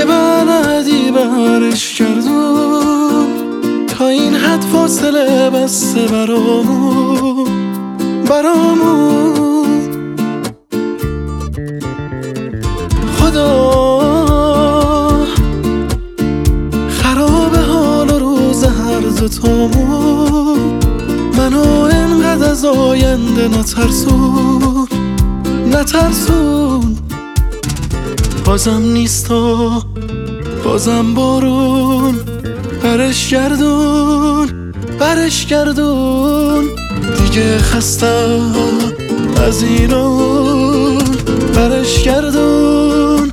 که بلدی برش کردون، تا این حد فاصله بسته برامون خدا خراب حال و روز هر دوتامون، منو انقدر از آینده نترسون. بازم نیست و بازم بارون، برش گردون دیگه خستم از اینون، برش گردون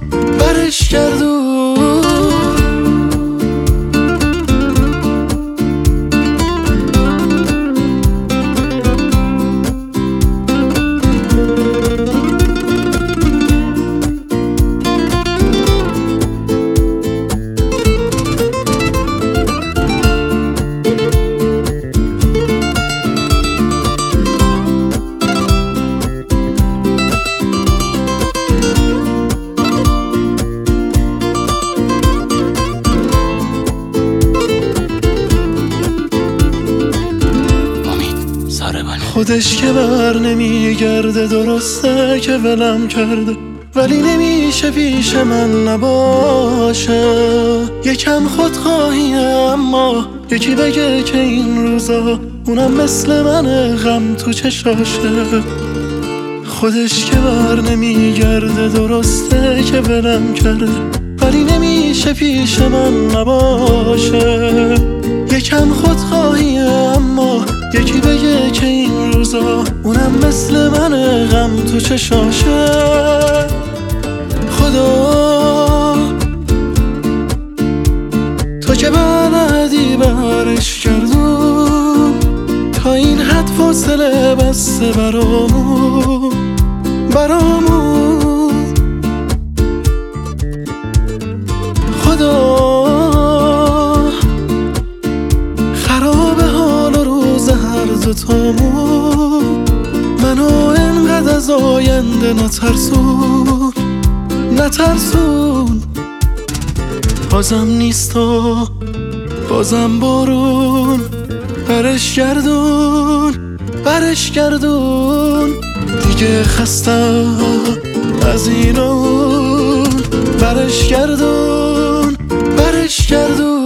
خودش که بر نمیگرده، درسته که ولم کرده، ولی نمیشه پیش من نباشه. یکم خودخواهیه اما یکی بگه که این روزا اونم مثل منه، غم تو چشاشه. خودش که بر نمیگرده، درسته که ولم کرده، ولی نمیشه پیش من نباشه. یکم خودخواهیه اما یکی بگه که این روزا اونم مثل منه، غم تو چشاشه. خدا تو که بلدی برش کردون، تا این حد فاصله بسته برامون خدا خراب حال و روز هر دوتامون، منو انقدر از آینده نترسون. بازم نیست و بازم بارون، برش گردون دیگه خستم از اینون، برش گردون